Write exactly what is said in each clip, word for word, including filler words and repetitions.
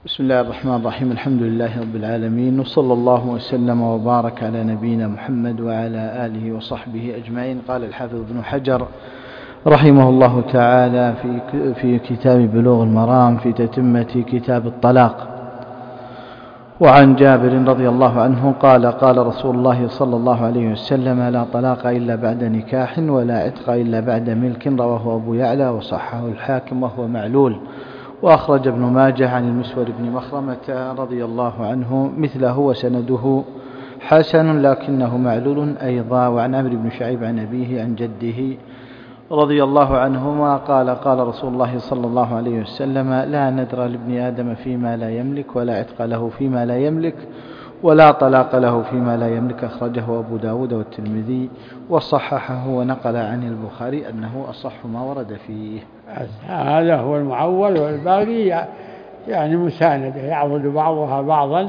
بسم الله الرحمن الرحيم. الحمد لله رب العالمين، وصلى الله وسلم وبارك على نبينا محمد وعلى آله وصحبه أجمعين. قال الحافظ ابن حجر رحمه الله تعالى في في كتاب بلوغ المرام في تتمة كتاب الطلاق: وعن جابر رضي الله عنه قال: قال رسول الله صلى الله عليه وسلم: لا طلاق إلا بعد نكاح ولا عتق إلا بعد ملك. رواه أبو يعلى وصححه الحاكم وهو معلول. وأخرج ابن ماجه عن المسور بن مخرمة رضي الله عنه مثله وسنده حسن لكنه معلول أيضا. وعن عمرو بن شعيب عن أبيه عن جده رضي الله عنهما قال: قال رسول الله صلى الله عليه وسلم: لا نذر لابن آدم فيما لا يملك ولا عتق له فيما لا يملك ولا طلاق له فيما لا يملك. أخرجه أبو داود والترمذي وصححه ونقل عن البخاري أنه أصح ما ورد فيه. هذا هو المعول، والباقي يعني مساندة يعضد بعضها بعضا،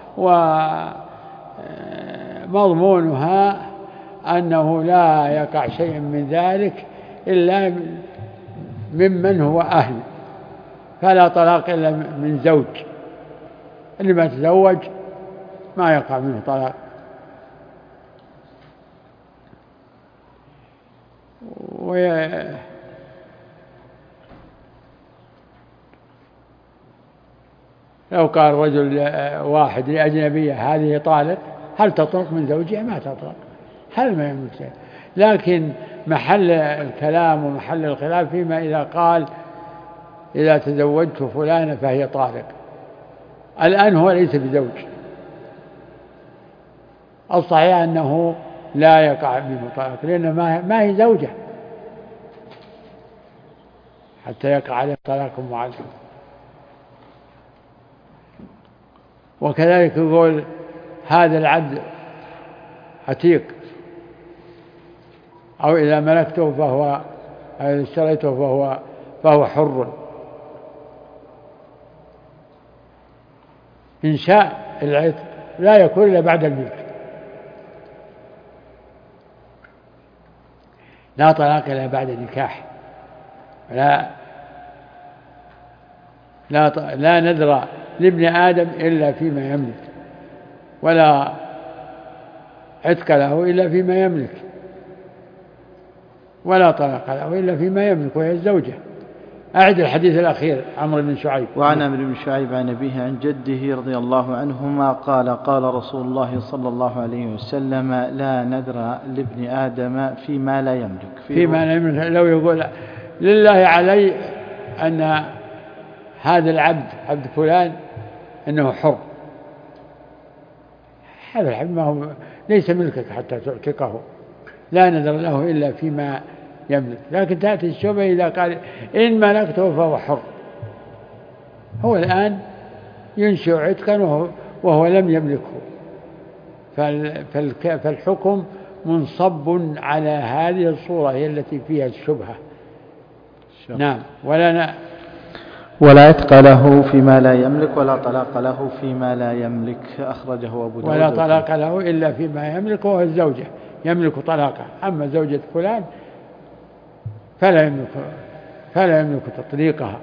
ومضمونها أنه لا يقع شيء من ذلك إلا ممن هو أهل، فلا طلاق إلا من زوج. اللي ما تزوج ما يقع منه طلاق. و لو قال رجل واحد لأجنبية: هذه طالق، هل تطلق من زوجها؟ ما تطلق، هل ما يملك. لكن محل الكلام ومحل الخلاف فيما إذا قال: إذا تزوجت فلانة فهي طالق. الآن هو ليس بزوج، الصحيح أنه لا يقع منه طلاق، لأنه ما هي زوجة حتى يقع عليه طلاق معلق. وكذلك يقول: هذا العبد عتيق، أو إذا ملكته فهو إذا اشتريته فهو فهو حر. إنشاء العتق لا يكون إلا بعد الملك. لا طلاق إلا بعد نكاح. لا لا لا نذر لابن آدم إلا فيما يملك، ولا عتق له إلا فيما يملك، ولا طلاق له إلا فيما يملك وهي الزوجة. أعد الحديث الأخير: عمرو بن شعيب. وعن عمرو بن شعيب عن أبيه عن جده رضي الله عنهما قال: قال رسول الله صلى الله عليه وسلم: لا نذر لابن آدم فيما لا يملك. فيما لا يملك، لو يقول: لله علي أن هذا العبد عبد فلان أنه حر، هذا العبد ما هو ليس ملكك حتى تعتقه، لا نذر له إلا فيما يملك. لكن تأتي الشبهة إذا قال: إن ملكته فهو حر، هو الآن ينشئ عتقا وهو, وهو لم يملكه، فالحكم منصب على هذه الصورة هي التي فيها الشبهة. نعم. ولا ولا عتق له فيما لا يملك ولا طلاق له فيما لا يملك. أخرجه أبو داود. ولا طلاق له إلا فيما يملك وهو الزوجة، يملك طلاقه. أما زوجة فلان فلا يملك فلا يملك تطليقها.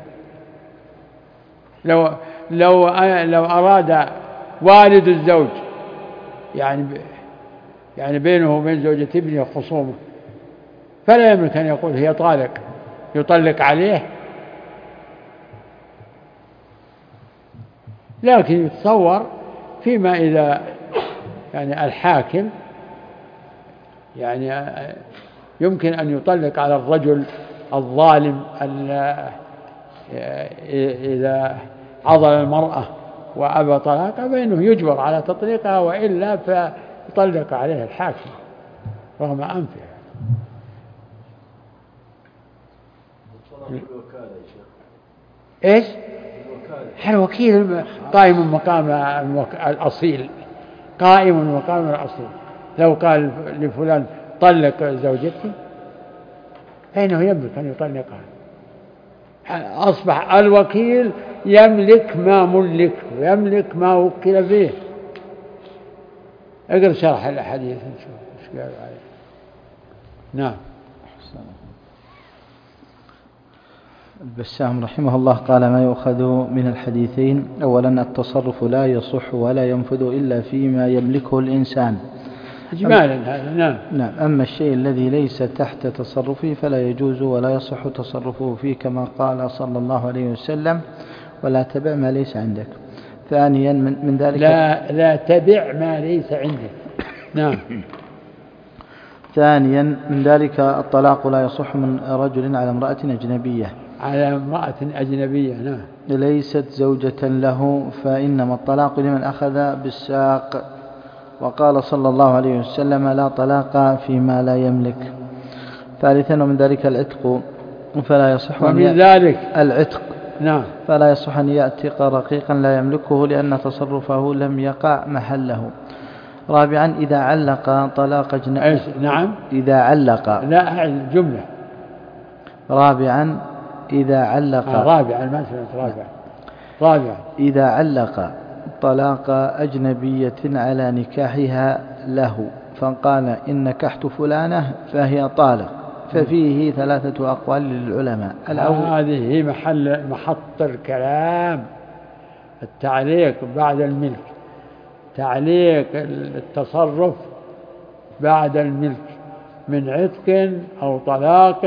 لو لو لو أراد والد الزوج يعني يعني بينه وبين زوجة ابنه خصومة، فلا يملك أن يقول هي طالق يطلق عليه. لكن يتصور فيما إذا يعني الحاكم يعني يمكن أن يطلق على الرجل الظالم إذا عضل المرأة وأبى طلاقها، فإنه يجبر على تطليقها، وإلا فيطلق عليه الحاكم رغم أنفه. إيش؟ الوكيل قائم مقام الأصيل، قائم مقام الأصيل. لو قال لفلان: طلق زوجتي، فإنه يملك أن يطلقها. أصبح الوكيل يملك ما ملك ويملك ما وكل به. اقرأ شرح الحديث نشوف ايش قال عليه. نعم. البسام رحمه الله قال: ما يؤخذ من الحديثين: أولا التصرف لا يصح ولا ينفذ إلا فيما يملكه الإنسان إجمالا هذا. نعم. نعم. أما الشيء الذي ليس تحت تصرفه فلا يجوز ولا يصح تصرفه فيه، كما قال صلى الله عليه وسلم: ولا تبع ما ليس عندك. ثانيا من, من ذلك لا, لا تبع ما ليس عندك. نعم. ثانيا من ذلك الطلاق لا يصح من رجل على امرأة أجنبية على امرأة أجنبية نعم ليست زوجة له، فإنما الطلاق لمن أخذ بالساق. وقال صلى الله عليه وسلم: لا طلاق فيما لا يملك. ثالثا ومن ذلك العتق، فلا يصح ومن ذلك العتق نعم فلا يصح أن يعتق رقيقا لا يملكه، لأن تصرفه لم يقع محله. رابعا إذا علق طلاق أجنبي. نعم. إذا علق لا الجملة. رابعا إذا علق آه رابعا ما سمعت رابعا. رابعا إذا علق طلاق أجنبية على نكاحها له فقال: إن نكحت فلانة فهي طالق، ففيه ثلاثة أقوال للعلماء. هذه محل محط الكلام التعليق بعد الملك، تعليق التصرف بعد الملك من عتق أو طلاق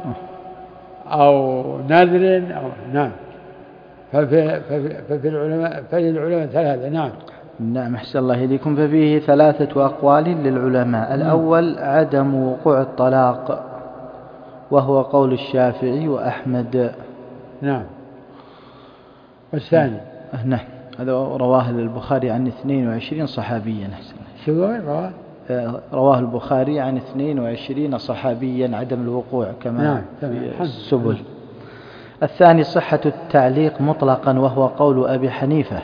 أو نذر أو نعم. ففي, ففي, ففي العلماء ففي العلماء ثلاثة. نعم. نعم أحسن الله إليكم. ففيه ثلاثة أقوال للعلماء. الأول عدم وقوع الطلاق، وهو قول الشافعي وأحمد. نعم. والثاني نعم هذا رواه البخاري عن اثنين وعشرين صحابيا. شو رواه؟ رواه البخاري عن اثنين وعشرين صحابيا عدم الوقوع كما نعم. في السبل. الثاني صحة التعليق مطلقا، وهو قول أبي حنيفة.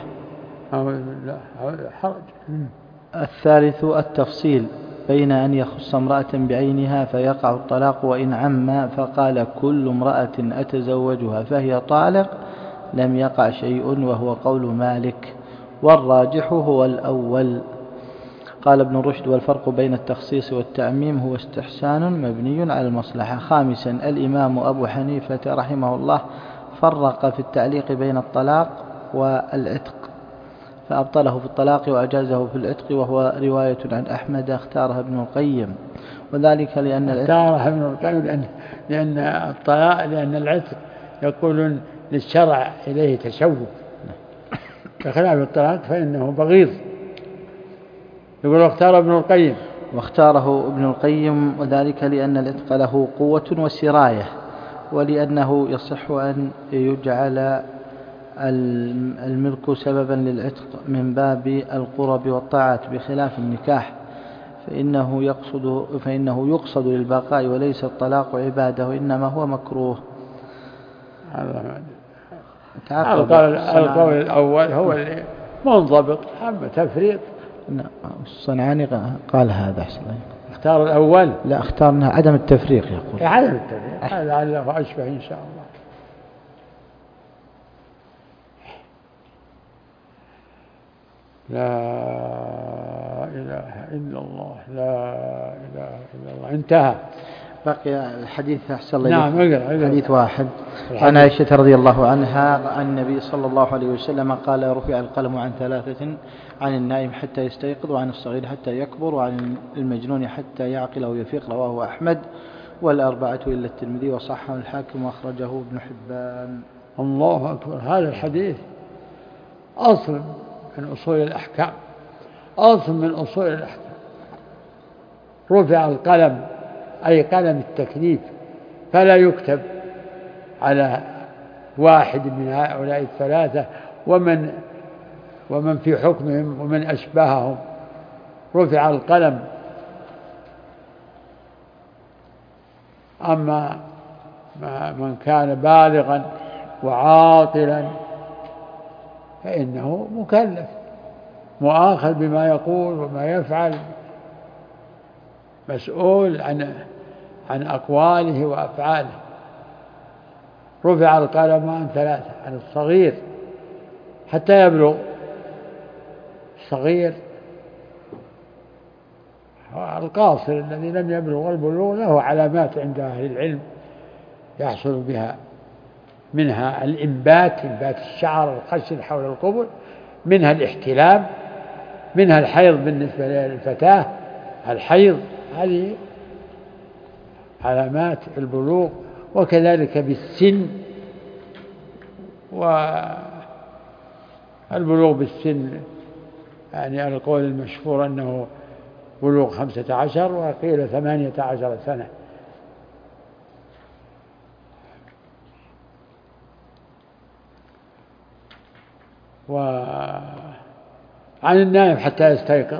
حرج. الثالث التفصيل بين أن يخص امرأة بعينها فيقع الطلاق، وإن عم فقال: كل امرأة أتزوجها فهي طالق لم يقع شيء، وهو قول مالك. والراجح هو الأول. قال ابن رشد: والفرق بين التخصيص والتعميم هو استحسان مبني على المصلحة. خامسا الإمام أبو حنيفة رحمه الله فرق في التعليق بين الطلاق والعتق، فأبطله في الطلاق وأجازه في العتق، وهو رواية عن أحمد اختارها ابن القيم، وذلك لأن اختارها ابن القيم لأن, لأن الطلاق لأن العتق يقولون للشرع إليه تشوف، بخلاف الطلاق فإنه بغيض. يقول اختار ابن القيم. واختاره ابن القيم وذلك لأن العتق له قوة وسراية، ولأنه يصح أن يجعل الملك سببا للعتق من باب القرب والطاعات، بخلاف النكاح فإنه يقصد, فإنه يقصد للبقاء وليس الطلاق عبادة، وإنما هو مكروه. القول, القول الأول هو اللي منضبط، أما تفريط. الصنعاني قال هذا أحسن. اختار الأول. لا اختارنا عدم التفريق يقول. عدم التفريق هذا لعله أشبه إن شاء الله. لا إله إلا الله، لا إله إلا الله. انتهى. بقي الحديث أحسن الله. نعم اقرأ. حديث واحد عن عائشة رضي الله عنها عن النبي صلى الله عليه وسلم قال: رفع القلم عن ثلاثة: عن النائم حتى يستيقظ، وعن الصغير حتى يكبر، وعن المجنون حتى يعقل أو يفيق. رواه أحمد والأربعة إلا الترمذي، وصححه الحاكم وأخرجه ابن حبان. الله أكبر. هذا الحديث أصل من أصول الأحكام، أصل من أصول الأحكام. رفع القلم أي قلم التكليف، فلا يكتب على واحد من هؤلاء الثلاثة ومن ومن في حكمهم ومن أشبههم. رفع القلم. أما من كان بالغا وعاقلا فإنه مكلف مؤاخذ بما يقول وما يفعل، مسؤول عن عن أقواله وأفعاله. رفع القلم عن ثلاثة: عن الصغير حتى يبلغ. الصغير القاصر الذي لم يبلغ البلوغ له علامات عند أهل العلم يحصل بها منها الإنبات، إنبات الشعر الخشن حول القبل، منها الاحتلام، منها الحيض بالنسبة للفتاة، الحيض هذه علامات البلوغ، وكذلك بالسن، والبلوغ بالسن يعني القول المشهور أنه بلوغ خمسة عشر وقيل ثمانية عشر سنة. وعن النائم حتى يستيقظ،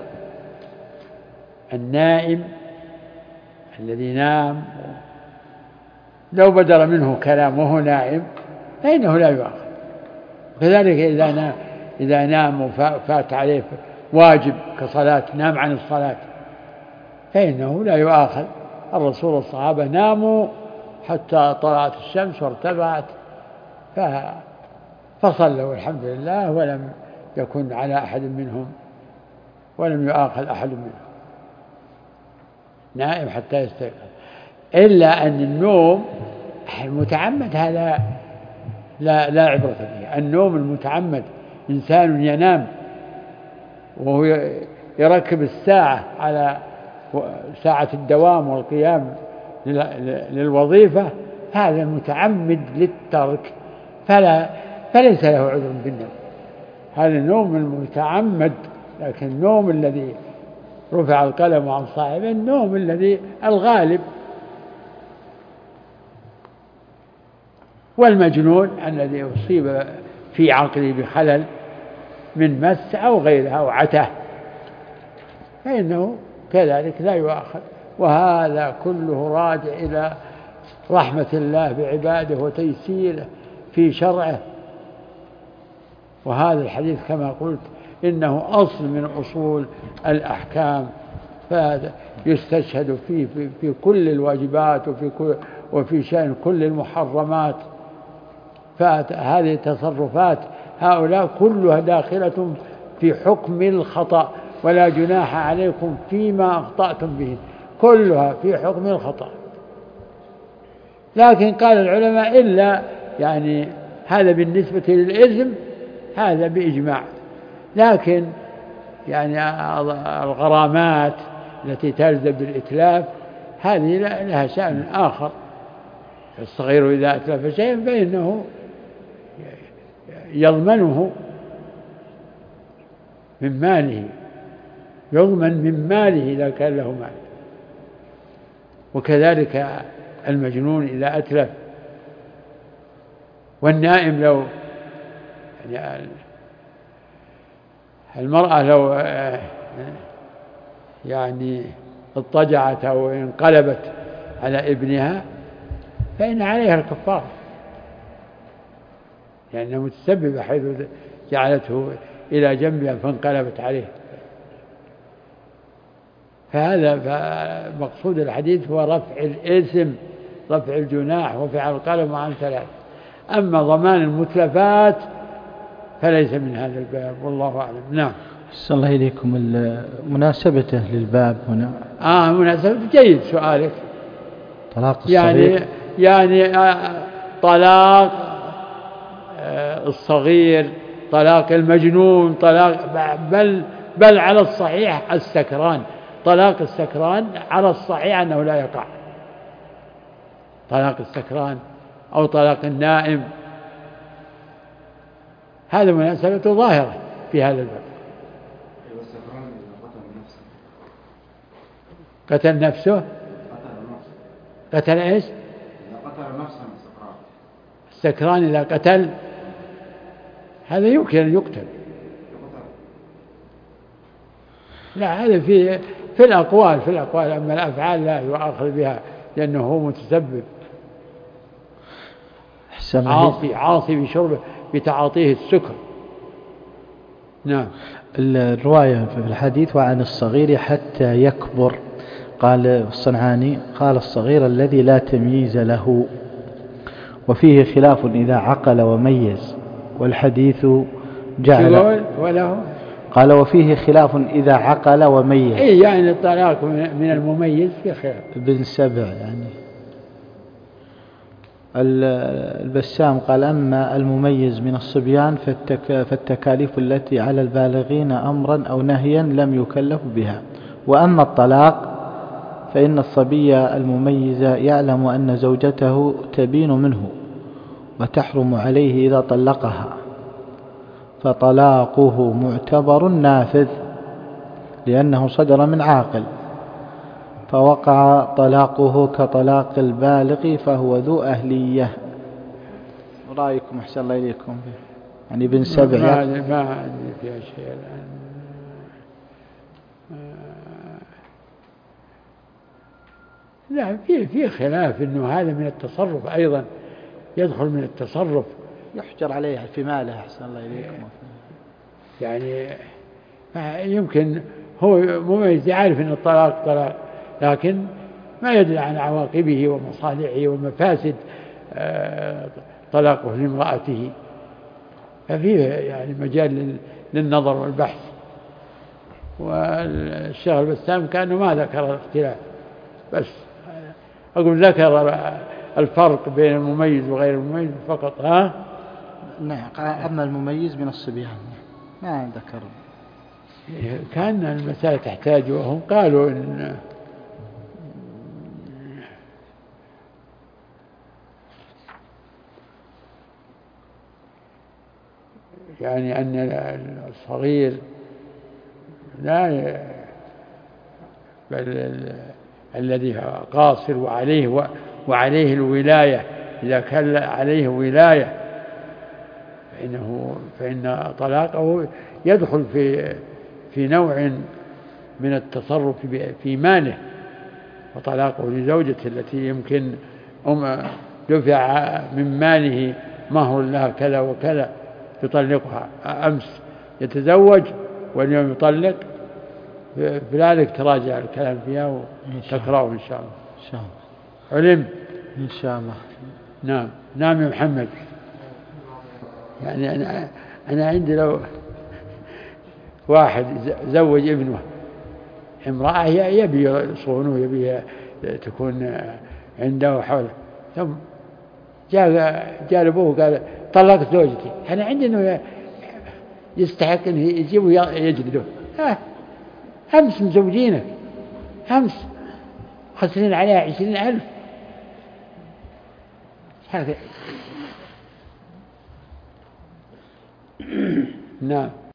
النائم الذي نام لو بدر منه كلام وهو نائم فإنه لا يؤاخذ، وكذلك إذا نام إذا نام وفات عليه واجب كصلاة، نام عن الصلاة فإنه لا يؤاخذ. الرسول والصحابة ناموا حتى طلعت الشمس وارتفعت فصلوا الحمد لله، ولم يكن على أحد منهم ولم يؤاخذ أحد منهم نائم حتى يستيقظ. إلا أن النوم المتعمد هذا لا لا عبرة به. النوم المتعمد إنسان ينام وهو يركب الساعة على ساعة الدوام والقيام للوظيفة، هذا متعمد للترك فلا فليس له عذر بالنوم، هذا النوم المتعمد. لكن النوم الذي رفع القلم عن صاحبه النوم الذي الغالب. والمجنون الذي أصيب في عقله بخلل من مس أو غيرها أو عته فإنه كذلك لا يؤاخذ. وهذا كله راجع إلى رحمة الله بعباده وتيسيره في شرعه. وهذا الحديث كما قلت إنه أصل من أصول الأحكام، فيستشهد فيه في, في كل الواجبات وفي, كل وفي شأن كل المحرمات. فهذه التصرفات هؤلاء كلها داخلة في حكم الخطأ، ولا جناح عليكم فيما أخطأتم به، كلها في حكم الخطأ. لكن قال العلماء إلا يعني هذا بالنسبة للإثم هذا بإجماع، لكن يعني الغرامات التي تلزم بالإتلاف هذه لها شأن آخر. الصغير إذا أتلف شيئا فإنه يضمنه من ماله، يضمن من ماله إذا كان له مال. وكذلك المجنون إذا أتلف. والنائم لو يعني المرأة لو يعني اضطجعت أو انقلبت على ابنها فإن عليها الكفارة، لأنها يعني متسببة حيث جعلته إلى جنبها فانقلبت عليه. فهذا مقصود الحديث هو رفع الإثم، رفع الجناح وفعل القلم عن ثلاث. أما ضمان المتلفات فليس من هذا الباب والله أعلم. نعم. أحسن الله إليكم. مناسبته للباب هنا آه مناسبة جيد سؤالك. طلاق الصغير يعني يعني طلاق الصغير، طلاق المجنون، طلاق بل بل على الصحيح السكران. طلاق السكران على الصحيح أنه لا يقع، طلاق السكران أو طلاق النائم هذا مناسبة ظاهرة في هذا الباب. قتل نفسه قتل ايش؟ قتل نفسه السكران. السكران إذا قتل هذا يمكن أن يقتل. لا هذا في في الأقوال في الأقوال أما الأفعال لا يؤاخذ بها لأنه هو متسبب عاصي عاصي بشربه بتعاطيه السكر. نعم. الرواية في الحديث وعن الصغير حتى يكبر، قال الصنعاني قال الصغير الذي لا تمييز له، وفيه خلاف إذا عقل وميز، والحديث جعل وله قال وفيه خلاف إذا عقل وميز. إيه يعني الطلاق من المميز في خلاف. ابن سبع يعني البسام قال: أما المميز من الصبيان فالتك فالتكاليف التي على البالغين أمرا أو نهيا لم يكلف بها، وأما الطلاق فإن الصبي المميز يعلم أن زوجته تبين منه وتحرم عليه إذا طلقها، فطلاقه معتبر نافذ لأنه صدر من عاقل، فوقع طلاقه كطلاق البالغ فهو ذو أهلية. رأيكم أحسن الله إليكم يعني ابن سبع ما ما عندي فيها شيء الآن. لا، في في خلاف إنه هذا من التصرف أيضا، يدخل من التصرف، يحجر عليه في ماله. أحسن الله إليكم. يعني يمكن هو مميز يعرف أن الطلاق طلاق، لكن ما يدري عن عواقبه ومصالحه ومفاسد طلاقه لامرأته، ففيه يعني مجال للنظر والبحث. والشيخ البسام كأنه ما ذكر الاختلاف، بس أقول ذكر الفرق بين المميز وغير المميز فقط. ها نعم. أما المميز من الصبيان ما ذكر. كان المسألة تحتاج، وهم قالوا إن يعني أن الصغير لا ي... بل الذي قاصر وعليه و... وعليه الولاية، إذا كان عليه ولاية فإنه فإن طلاقه يدخل في في نوع من التصرف في ماله، وطلاقه لزوجته التي يمكن أم دفع من ماله مهر لها كذا وكذا يطلقها، أمس يتزوج واليوم يطلق، بذلك تراجع الكلام فيها وتقرأه إن شاء الله. إن شاء الله. علم إن شاء الله. نعم. نعم يا محمد. يعني أنا أنا عندي لو واحد زوج ابنه امرأة يبي يصونه، يبي تكون عنده وحوله، ثم جاء جاء أبوه قال طلقت زوجتي، أنا عندي إنه يستحق إنه يجيبه يجلده. ها أمس مزوجينك، أمس خسرين عليها عشرين ألف. هذا نعم.